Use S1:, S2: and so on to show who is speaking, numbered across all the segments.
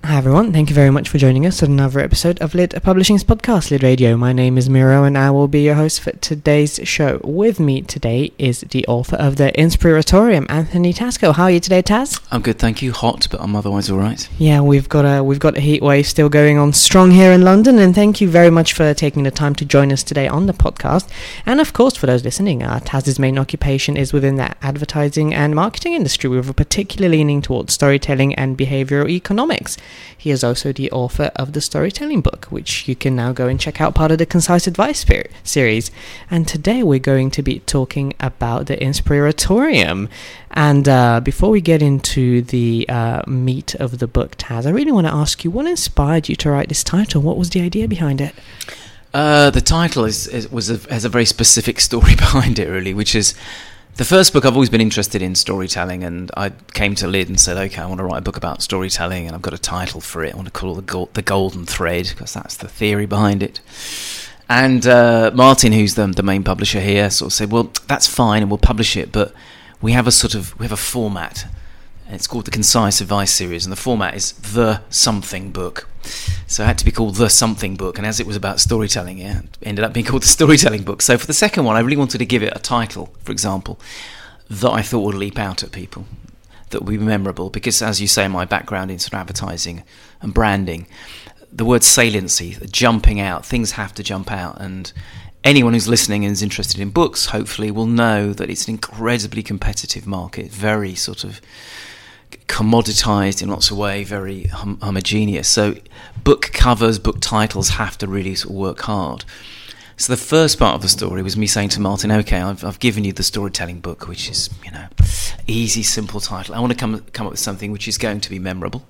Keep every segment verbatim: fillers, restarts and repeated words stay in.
S1: Hi everyone, thank you very much for joining us on another episode of Lid Publishing's podcast, Lid Radio. My name is Miro and I will be your host for today's show. With me today is the author of the Inspiratorium, Anthony Tasco. How are you today, Taz?
S2: I'm good, thank you. Hot, but I'm otherwise alright.
S1: Yeah, we've got a we've got a heat wave still going on strong here in London, and thank you very much for taking the time to join us today on the podcast. And of course, for those listening, uh, Taz's main occupation is within the advertising and marketing industry, with a particular leaning towards storytelling and behavioral economics. He is also the author of the Storytelling Book, which you can now go and check out, part of the Concise Advice series. And today we're going to be talking about the Inspiratorium. And uh, before we get into the uh, meat of the book, Taz, I really want to ask you, what inspired you to write this title? What was the idea behind it?
S2: Uh, the title is, is was a, has a very specific story behind it, really, which is the first book. I've always been interested in storytelling, and I came to Lid and said, okay, I want to write a book about storytelling, and I've got a title for it. I want to call it The, Go- the Golden Thread, because that's the theory behind it. And uh, Martin, who's the, the main publisher here, sort of said, well, that's fine, and we'll publish it, but we have a sort of, we have a format. It's called the Concise Advice series, and the format is The Something Book. So it had to be called The Something Book, and as it was about storytelling, yeah, it ended up being called the Storytelling Book. So for the second one, I really wanted to give it a title, for example, that I thought would leap out at people, that would be memorable, because as you say, my background in sort of advertising and branding, the word saliency, jumping out, things have to jump out, and anyone who's listening and is interested in books, hopefully, will know that it's an incredibly competitive market, very sort of commoditized in lots of ways, very hom- homogeneous. So book covers, book titles have to really sort of work hard. So the first part of the story was me saying to Martin, okay, I've, I've given you the Storytelling Book, which is, you know, easy, simple title. I want to come come up with something which is going to be memorable.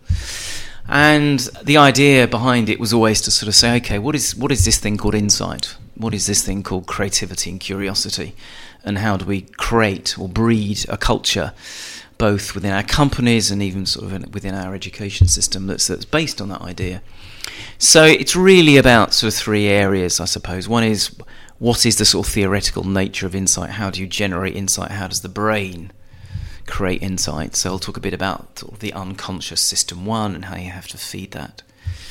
S2: And the idea behind it was always to sort of say, okay, what is what is this thing called insight? What is this thing called creativity and curiosity? And how do we create or breed a culture, both within our companies and even sort of within our education system that's, that's based on that idea? So it's really about sort of three areas, I suppose. One is, what is the sort of theoretical nature of insight? How do you generate insight? How does the brain create insight? So I'll talk a bit about sort of the unconscious system one and how you have to feed that.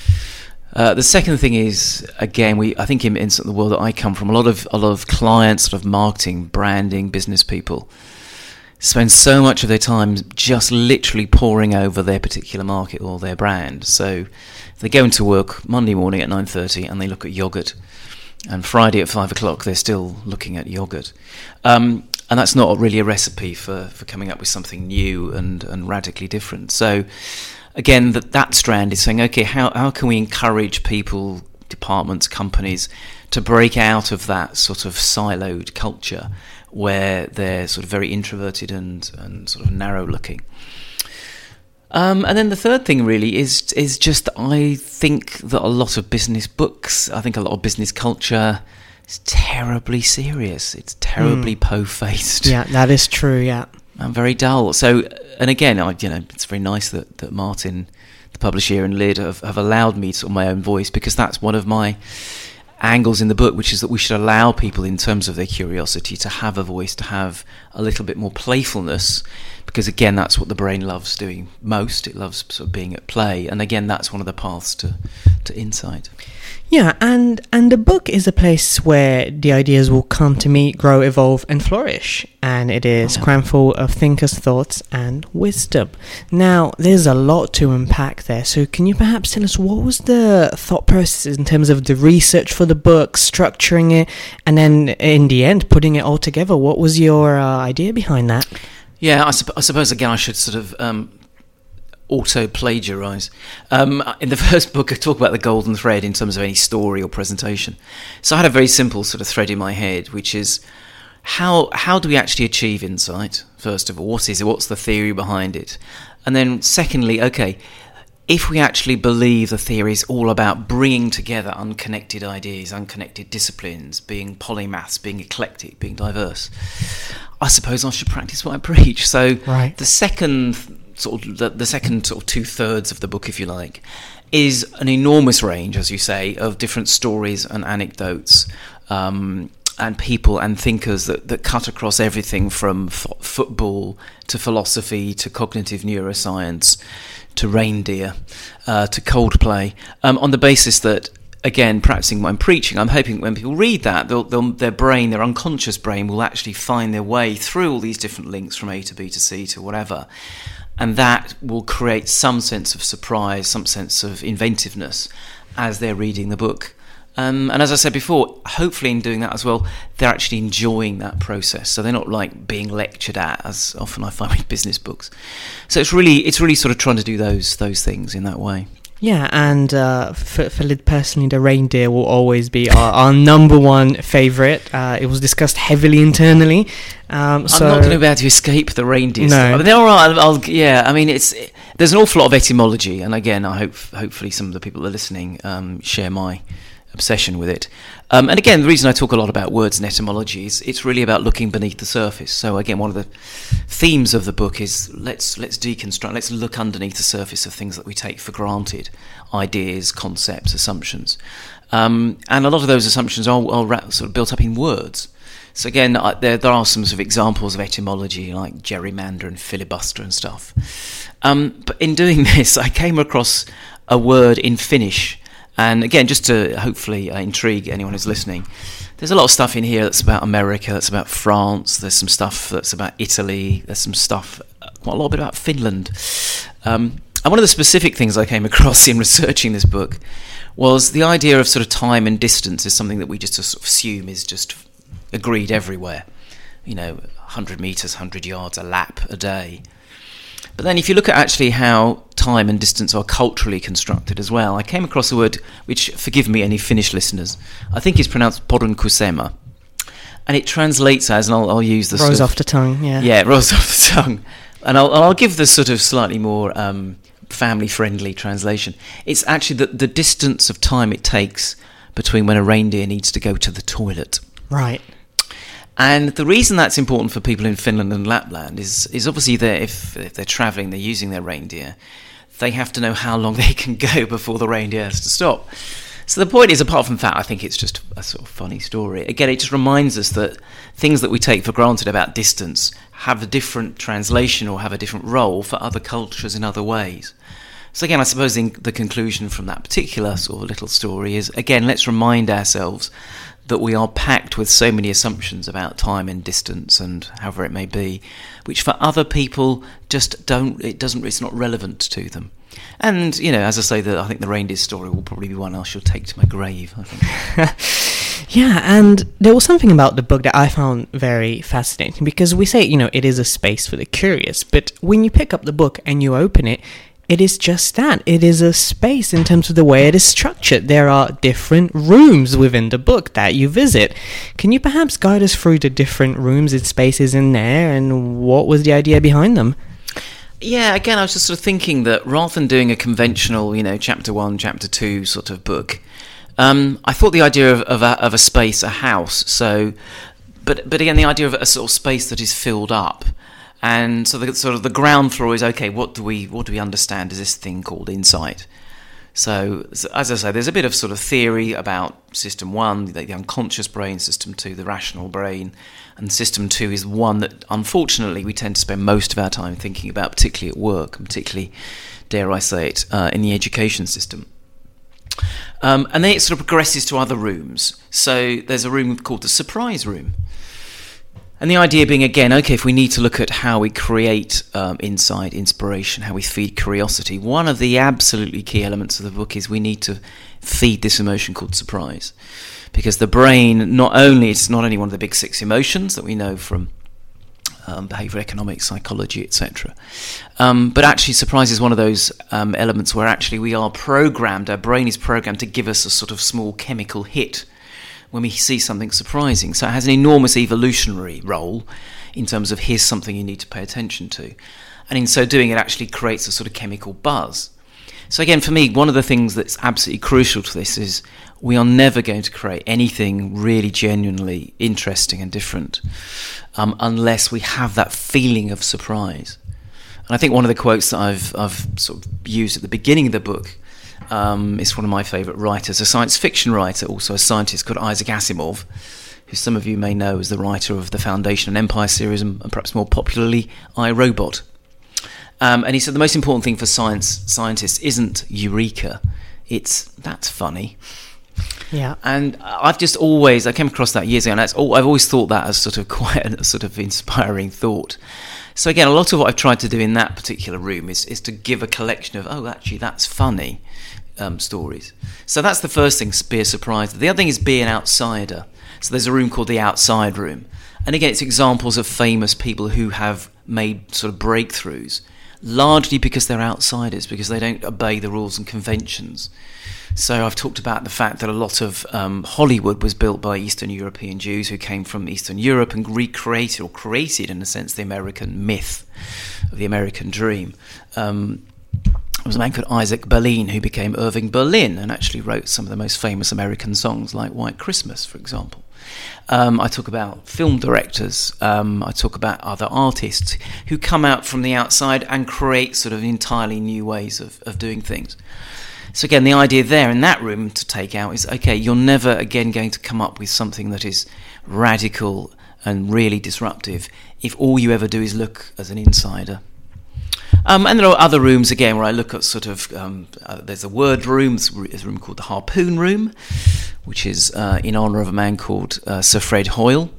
S2: Uh, the second thing is, again, we I think in, in sort of the world that I come from, a lot of a lot of clients, sort of marketing, branding, business people spend so much of their time just literally poring over their particular market or their brand. So they go into work Monday morning at nine thirty and they look at yogurt, and Friday at five o'clock they're still looking at yogurt. Um, and that's not really a recipe for, for coming up with something new and, and radically different. So again, that, that strand is saying, okay, how, how can we encourage people, departments, companies to break out of that sort of siloed culture where they're sort of very introverted and, and sort of narrow looking. Um, and then the third thing really is is just that I think that a lot of business books, I think a lot of business culture is terribly serious. It's terribly mm. po-faced.
S1: Yeah, that is true, yeah.
S2: And very dull. So, and again, I, you know, it's very nice that, that Martin, the publisher, and Lid have, have allowed me sort of my own voice, because that's one of my angles in the book, which is that we should allow people, in terms of their curiosity, to have a voice, to have a little bit more playfulness, because again, that's what the brain loves doing most. It loves sort of being at play, and again, that's one of the paths to, to insight.
S1: Yeah, and and the book is a place where the ideas will come to meet, grow, evolve, and flourish. And it is
S2: yeah.
S1: crammed full of thinkers' thoughts and wisdom. Now, there's a lot to unpack there. So can you perhaps tell us, what was the thought process in terms of the research for the book, structuring it, and then in the end, putting it all together? What was your uh, idea behind that?
S2: Yeah, I, supp- I suppose, again, I should sort of Um, auto-plagiarise. Um, in the first book, I talk about the golden thread in terms of any story or presentation. So I had a very simple sort of thread in my head, which is, how how do we actually achieve insight, first of all? What is it? What's the theory behind it? And then secondly, okay, if we actually believe the theory is all about bringing together unconnected ideas, unconnected disciplines, being polymaths, being eclectic, being diverse, I suppose I should practice what I preach. So
S1: right.
S2: the second... Sort of the, the second sort of two thirds of the book, if you like, is an enormous range, as you say, of different stories and anecdotes, um, and people and thinkers that, that cut across everything from f- football to philosophy to cognitive neuroscience to reindeer, uh, to Coldplay, um, on the basis that, again, practicing what I'm preaching, I'm hoping when people read that, they'll, they'll, their brain, their unconscious brain, will actually find their way through all these different links from A to B to C to whatever. And that will create some sense of surprise, some sense of inventiveness as they're reading the book. Um, and as I said before, hopefully in doing that as well, they're actually enjoying that process. So they're not like being lectured at, as often I find with business books. So it's really, it's really sort of trying to do those those things in that way.
S1: Yeah, and uh, for, for Lyd personally, the reindeer will always be our, our number one favourite. Uh, it was discussed heavily internally. Um, so
S2: I'm not going to be able to escape the reindeer.
S1: No.
S2: I mean, they're all right. I'll, I'll, yeah, I mean, it's it, there's an awful lot of etymology, and again, I hope hopefully some of the people that are listening um, share my obsession with it. Um, and again, the reason I talk a lot about words and etymology is it's really about looking beneath the surface. So again, one of the themes of the book is let's let's deconstruct, let's look underneath the surface of things that we take for granted, ideas, concepts, assumptions. Um, and a lot of those assumptions are, are ra- sort of built up in words. So again, I, there there are some sort of examples of etymology like gerrymander and filibuster and stuff. Um, but in doing this, I came across a word in Finnish. And again, just to hopefully uh, intrigue anyone who's listening, there's a lot of stuff in here that's about America, that's about France, there's some stuff that's about Italy, there's some stuff, uh, quite a lot bit about Finland. Um, and one of the specific things I came across in researching this book was the idea of sort of time and distance is something that we just sort of assume is just agreed everywhere. You know, one hundred metres, one hundred yards, a lap a day. But then if you look at actually how time and distance are culturally constructed as well, I came across a word which, forgive me any Finnish listeners, I think is pronounced porunkusema. And it translates as, and I'll, I'll use the
S1: rolls
S2: sort of,
S1: off the tongue, yeah.
S2: Yeah, it rolls off the tongue. And I'll, I'll give the sort of slightly more um, family-friendly translation. It's actually the, the distance of time it takes between when a reindeer needs to go to the toilet.
S1: Right.
S2: And the reason that's important for people in Finland and Lapland is is obviously that if, if they're travelling, they're using their reindeer, they have to know how long they can go before the reindeer has to stop. So the point is, apart from that, I think it's just a sort of funny story. Again, it just reminds us that things that we take for granted about distance have a different translation or have a different role for other cultures in other ways. So again, I suppose in the conclusion from that particular sort of little story is, again, let's remind ourselves that we are packed with so many assumptions about time and distance and however it may be, which for other people just don't, it doesn't, it's not relevant to them. And, you know, as I say, the, I think the reindeer story will probably be one I shall take to my grave, I think.
S1: Yeah, and there was something about the book that I found very fascinating, because we say, you know, it is a space for the curious, but when you pick up the book and you open it, it is just that. It is a space in terms of the way it is structured. There are different rooms within the book that you visit. Can you perhaps guide us through the different rooms and spaces in there, and what was the idea behind them?
S2: Yeah, again, I was just sort of thinking that rather than doing a conventional, you know, chapter one, chapter two sort of book, um, I thought the idea of, of, a, of a space, a house, so, but but again, the idea of a sort of space that is filled up. And so the sort of the ground floor is, okay, what do we what do we understand as this thing called insight? So, so as I say, there's a bit of sort of theory about system one, the, the unconscious brain, system two, the rational brain, and system two is one that unfortunately we tend to spend most of our time thinking about, particularly at work, and particularly, dare I say it, uh, in the education system. Um, and then it sort of progresses to other rooms. So there's a room called the surprise room. And the idea being, again, okay, if we need to look at how we create um, insight, inspiration, how we feed curiosity, one of the absolutely key elements of the book is we need to feed this emotion called surprise. Because the brain, not only, it's not only one of the big six emotions that we know from um, behavioural economics, psychology, et cetera, um, but actually surprise is one of those um, elements where actually we are programmed, our brain is programmed to give us a sort of small chemical hit when we see something surprising. So it has an enormous evolutionary role in terms of here's something you need to pay attention to. And in so doing, it actually creates a sort of chemical buzz. So again, for me, one of the things that's absolutely crucial to this is we are never going to create anything really genuinely interesting and different um, unless we have that feeling of surprise. And I think one of the quotes that I've, I've sort of used at the beginning of the book Um, is one of my favourite writers, a science fiction writer, also a scientist called Isaac Asimov, who some of you may know as the writer of the Foundation and Empire series and perhaps more popularly, I, Robot. Um, and he said the most important thing for science scientists isn't eureka, it's that's funny.
S1: Yeah.
S2: And I've just always, I came across that years ago, and that's all, I've always thought that as sort of quite a sort of inspiring thought. So again, a lot of what I've tried to do in that particular room is, is to give a collection of, oh, actually, that's funny um, stories. So that's the first thing, be a surprise. The other thing is be an outsider. So there's a room called the Outside Room. And again, it's examples of famous people who have made sort of breakthroughs, largely because they're outsiders, because they don't obey the rules and conventions. So I've talked about the fact that a lot of um, Hollywood was built by Eastern European Jews who came from Eastern Europe and recreated, or created in a sense, the American myth of the American dream. Um, there was a man called Isaac Berlin who became Irving Berlin and actually wrote some of the most famous American songs like White Christmas, for example. Um, I talk about film directors, um, I talk about other artists who come out from the outside and create sort of entirely new ways of, of doing things. So again, the idea there in that room to take out is, okay, you're never again going to come up with something that is radical and really disruptive if all you ever do is look as an insider. Um, and there are other rooms, again, where I look at sort of, um, uh, there's a word room, there's a room called the Harpoon Room, which is uh, in honour of a man called uh, Sir Fred Hoyle,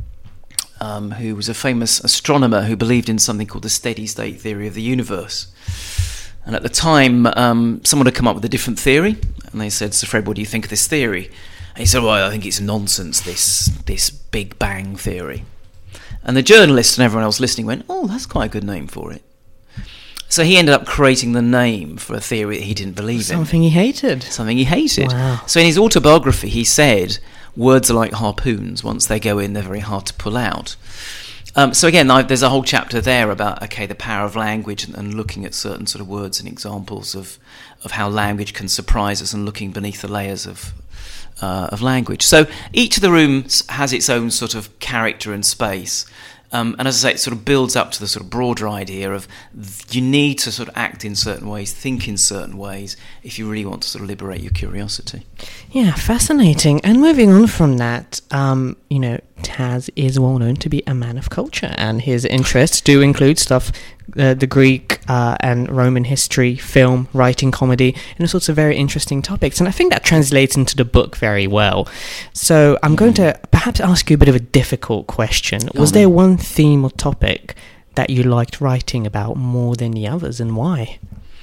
S2: um, who was a famous astronomer who believed in something called the steady state theory of the universe. And at the time, um, someone had come up with a different theory, and they said, Sir Fred, what do you think of this theory? And he said, well, I think it's nonsense, this this Big Bang theory. And the journalist and everyone else listening went, oh, that's quite a good name for it. So he ended up creating the name for a theory that he didn't believe
S1: Something
S2: in.
S1: Something he hated.
S2: Something he hated.
S1: Wow.
S2: So in his autobiography, he said, words are like harpoons. Once they go in, they're very hard to pull out. Um, so again, I, there's a whole chapter there about, okay, the power of language and, and looking at certain sort of words and examples of, of how language can surprise us and looking beneath the layers of uh, of language. So each of the rooms has its own sort of character and space. Um, and as I say, it sort of builds up to the sort of broader idea of you need to sort of act in certain ways, think in certain ways, if you really want to sort of liberate your curiosity.
S1: Yeah, fascinating. And moving on from that, um, you know, Taz is well known to be a man of culture, and his interests do include stuff, uh, the Greek uh, and Roman history, film, writing, comedy, and all sorts of very interesting topics. And I think that translates into the book very well. So I'm going to perhaps ask you a bit of a difficult question. Was there one theme or topic that you liked writing about more than the others, and why?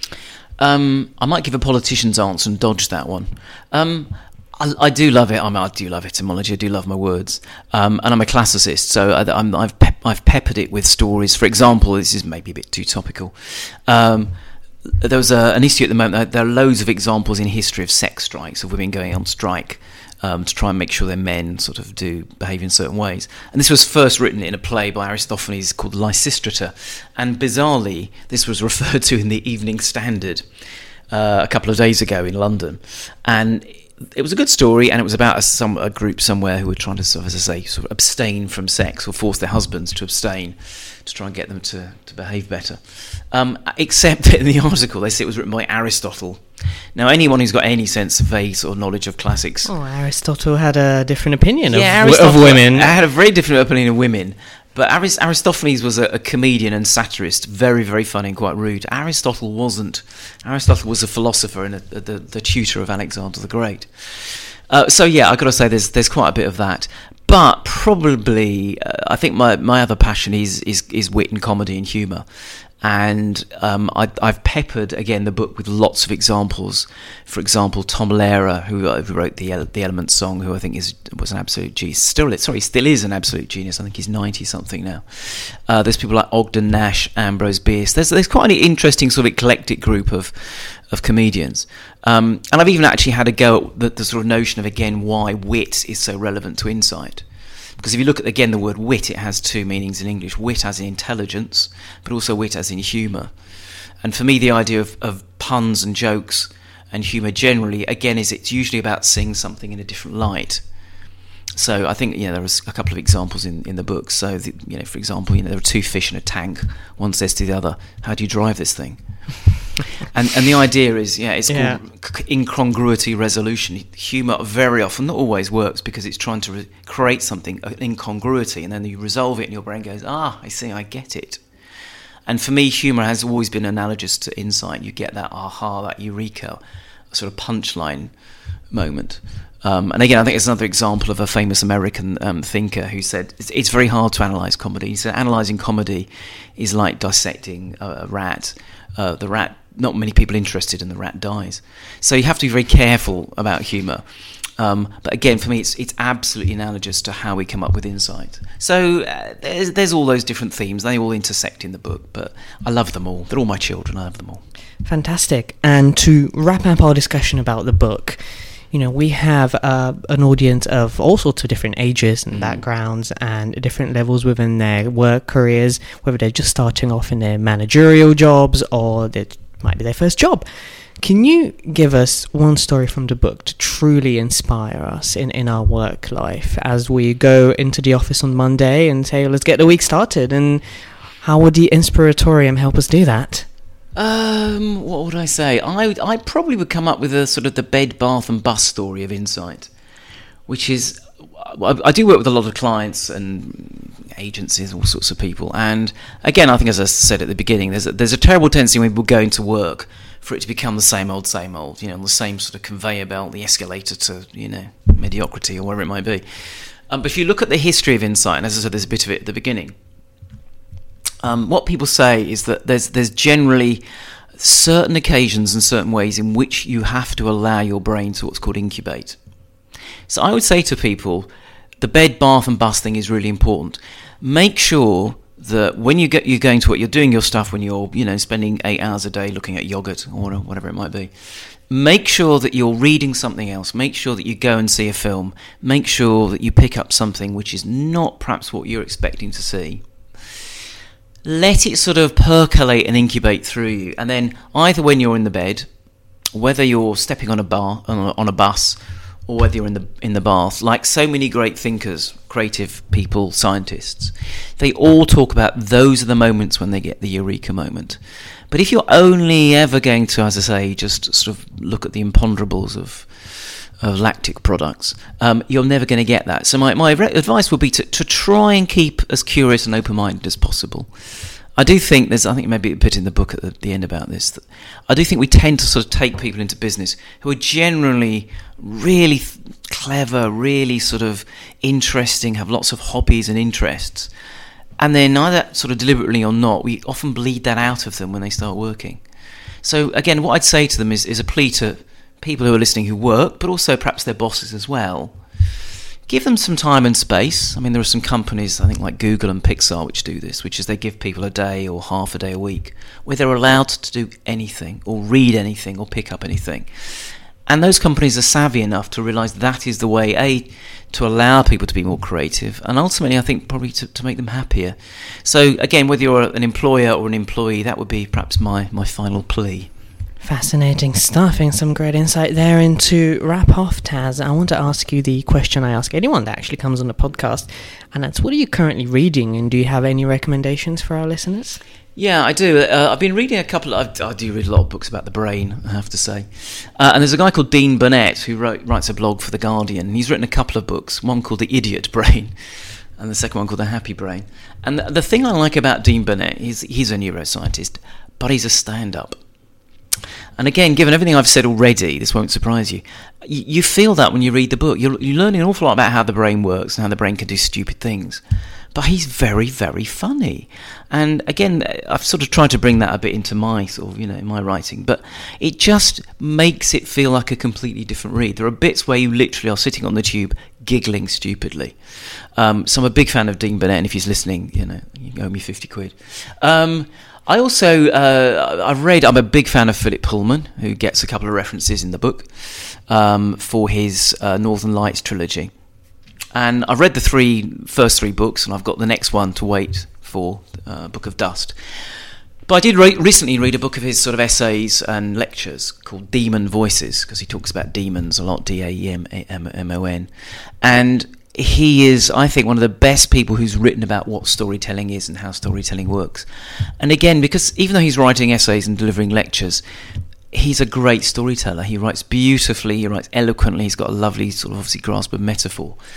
S2: Um, I might give a politician's answer and dodge that one. Um, I, I do love it. I mean, I do love etymology. I do love my words, um, and I'm a classicist, so I, I'm, I've pep, I've peppered it with stories. For example, this is maybe a bit too topical. Um, there was a, an issue at the moment. There are loads of examples in history of sex strikes, of women going on strike um, to try and make sure their men sort of do behave in certain ways. And this was first written in a play by Aristophanes called Lysistrata, and bizarrely, this was referred to in the Evening Standard uh, a couple of days ago in London, and it was a good story, and it was about a, some, a group somewhere who were trying to, sort of, as I say, sort of abstain from sex, or force their husbands to abstain, to try and get them to, to behave better. Um, except that in the article, they say it was written by Aristotle. Now, anyone who's got any sense of vague sort of knowledge of classics...
S1: Oh, Aristotle had a different opinion
S2: yeah,
S1: of, of women.
S2: I had a very different opinion of women. But Arist- Aristophanes was a, a comedian and satirist, very, very funny and quite rude. Aristotle wasn't. Aristotle was a philosopher and a, a, the, the tutor of Alexander the Great. Uh, so yeah, I've got to say there's there's quite a bit of that. But probably, uh, I think my, my other passion is, is, is wit and comedy and humour. And um, I, I've peppered, again, the book with lots of examples. For example, Tom Lehrer, who, uh, who wrote the the Elements song, who I think is was an absolute genius. Still, sorry, still is an absolute genius. I think he's ninety-something now. Uh, there's people like Ogden Nash, Ambrose Bierce. There's there's quite an interesting sort of eclectic group of of comedians. Um, and I've even actually had a go at the, the sort of notion of, again, why wit is so relevant to insight. Because if you look at, again, the word wit, it has two meanings in English. Wit as in intelligence, but also wit as in humour. And for me, the idea of, of puns and jokes and humour generally, again, is it's usually about seeing something in a different light. So I think, you know, there are a couple of examples in, in the book. So, the, you know, for example, you know, there are two fish in a tank. One says to the other, how do you drive this thing? and and the idea is, yeah, it's yeah. called incongruity resolution. Humour very often, not always, works because it's trying to re- create something, an incongruity, and then you resolve it and your brain goes, ah, I see, I get it. And for me, humour has always been analogous to insight. You get that aha, that eureka, sort of punchline moment. Um, and again, I think it's another example of a famous American um, thinker who said it's, it's very hard to analyse comedy. He said analysing comedy is like dissecting a, a rat. Uh, the rat, not many people interested, and the rat dies. So you have to be very careful about humour. Um, but again, for me, it's it's absolutely analogous to how we come up with insight. So uh, there's, there's all those different themes. They all intersect in the book, but I love them all. They're all my children. I love them all.
S1: Fantastic. And to wrap up our discussion about the book, you know, we have uh, an audience of all sorts of different ages and mm. backgrounds and different levels within their work careers, whether they're just starting off in their managerial jobs or it might be their first job. Can you give us one story from the book to truly inspire us in, in our work life as we go into the office on Monday and say, let's get the week started? And how would the Inspiratorium help us do that?
S2: Um, what would I say? I would, I probably would come up with a sort of the bed, bath and bus story of insight, which is, I, I do work with a lot of clients and agencies, all sorts of people. And again, I think as I said at the beginning, there's a, there's a terrible tendency when people go into work for it to become the same old, same old, you know, the same sort of conveyor belt, the escalator to, you know, mediocrity or whatever it might be. Um, but if you look at the history of insight, and as I said, there's a bit of it at the beginning, um, what people say is that there's there's generally certain occasions and certain ways in which you have to allow your brain to what's called incubate. So I would say to people, the bed, bath and bus thing is really important. Make sure that when you get you're going to what you're doing your stuff, when you're, you know, spending eight hours a day looking at yogurt or whatever it might be, make sure that you're reading something else. Make sure that you go and see a film. Make sure that you pick up something which is not perhaps what you're expecting to see. Let it sort of percolate and incubate through you, and then either when you're in the bed, whether you're stepping on a bar on a, on a bus, or whether you're in the in the bath, like so many great thinkers, creative people, scientists, they all talk about those are the moments when they get the eureka moment. But if you're only ever going to, as I say, just sort of look at the imponderables of of lactic products, um, you're never going to get that. So my, my advice would be to, to try and keep as curious and open-minded as possible. I do think there's, I think maybe a bit in the book at the, the end about this, that I do think we tend to sort of take people into business who are generally really th- clever, really sort of interesting, have lots of hobbies and interests, and then either sort of deliberately or not, we often bleed that out of them when they start working. So again, what I'd say to them is, is a plea to people who are listening who work, but also perhaps their bosses as well. Give them some time and space. I mean, there are some companies, I think like Google and Pixar, which do this, which is they give people a day or half a day a week where they're allowed to do anything or read anything or pick up anything. And those companies are savvy enough to realise that is the way, A, to allow people to be more creative, and ultimately I think probably to, to make them happier. So again, whether you're an employer or an employee, that would be perhaps my, my final plea.
S1: Fascinating stuff and some great insight there. And to wrap off, Taz, I want to ask you the question I ask anyone that actually comes on the podcast, and that's, what are you currently reading, and do you have any recommendations for our listeners?
S2: Yeah, I do. Uh, I've been reading a couple of, I do read a lot of books about the brain, I have to say. Uh, and there's a guy called Dean Burnett who wrote, writes a blog for The Guardian, and he's written a couple of books, one called The Idiot Brain, and the second one called The Happy Brain. And the, the thing I like about Dean Burnett is he's a neuroscientist, but he's a stand-up. And again, given everything I've said already, this won't surprise you, you, you feel that when you read the book. You're, you're learning an awful lot about how the brain works and how the brain can do stupid things. But he's very, very funny. And again, I've sort of tried to bring that a bit into my sort of, you know, my writing, but it just makes it feel like a completely different read. There are bits where you literally are sitting on the tube giggling stupidly. Um, so I'm a big fan of Dean Burnett, and if he's listening, you know, you can owe me fifty quid. Um, I also, uh, I've read, I'm a big fan of Philip Pullman, who gets a couple of references in the book um, for his uh, Northern Lights trilogy. And I've read the three first three books, and I've got the next one to wait for, uh, Book of Dust. But I did re- recently read a book of his sort of essays and lectures called Demon Voices, because he talks about demons a lot, D A E M M O N. And he is, I think, one of the best people who's written about what storytelling is and how storytelling works. And again, because even though he's writing essays and delivering lectures, he's a great storyteller. He writes beautifully, he writes eloquently, he's got a lovely sort of obviously grasp of metaphor.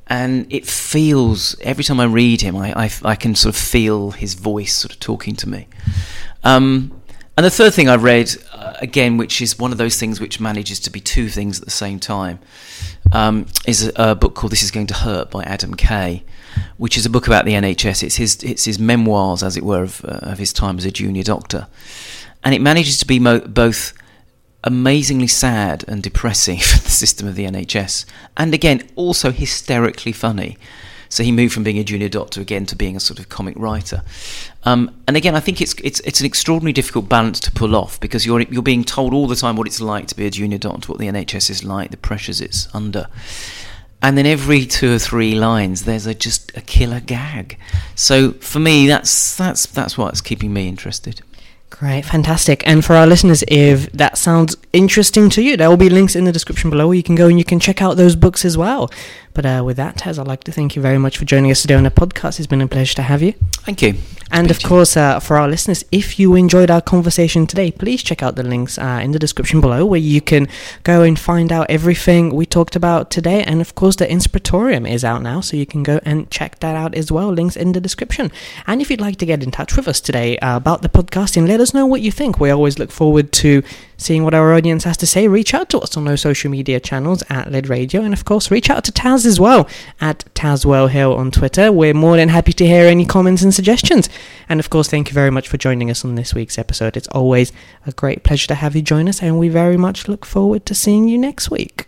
S2: and it feels, every time I read him, I, I, I can sort of feel his voice sort of talking to me. Um, and the third thing I read, uh, again, which is one of those things which manages to be two things at the same time, um, is a, a book called This Is Going to Hurt by Adam Kay, which is a book about the N H S. It's his it's his memoirs, as it were, of, uh, of his time as a junior doctor. And it manages to be mo- both amazingly sad and depressing for the system of the N H S, and again, also hysterically funny. So he moved from being a junior doctor again to being a sort of comic writer. Um, and again, I think it's it's it's an extraordinarily difficult balance to pull off, because you're you're being told all the time what it's like to be a junior doctor, what the N H S is like, the pressures it's under. And then every two or three lines, there's a just a killer gag. So for me, that's that's that's what's keeping me interested.
S1: Great, fantastic. And for our listeners, if that sounds interesting to you, there will be links in the description below where you can go and you can check out those books as well. But uh, with that, Taz, I'd like to thank you very much for joining us today on the podcast. It's been a pleasure to have you.
S2: Thank you.
S1: And of course, uh, for our listeners, if you enjoyed our conversation today, please check out the links uh, in the description below where you can go and find out everything we talked about today. And of course, the Inspiratorium is out now, so you can go and check that out as well. Links in the description. And if you'd like to get in touch with us today uh, about the podcasting, let us know what you think. We always look forward to seeing what our audience has to say. Reach out to us on those social media channels at Lid Radio, and of course reach out to Taz as well at Tazwellhill on Twitter. We're more than happy to hear any comments and suggestions. And of course, thank you very much for joining us on this week's episode. It's always a great pleasure to have you join us, and we very much look forward to seeing you next week.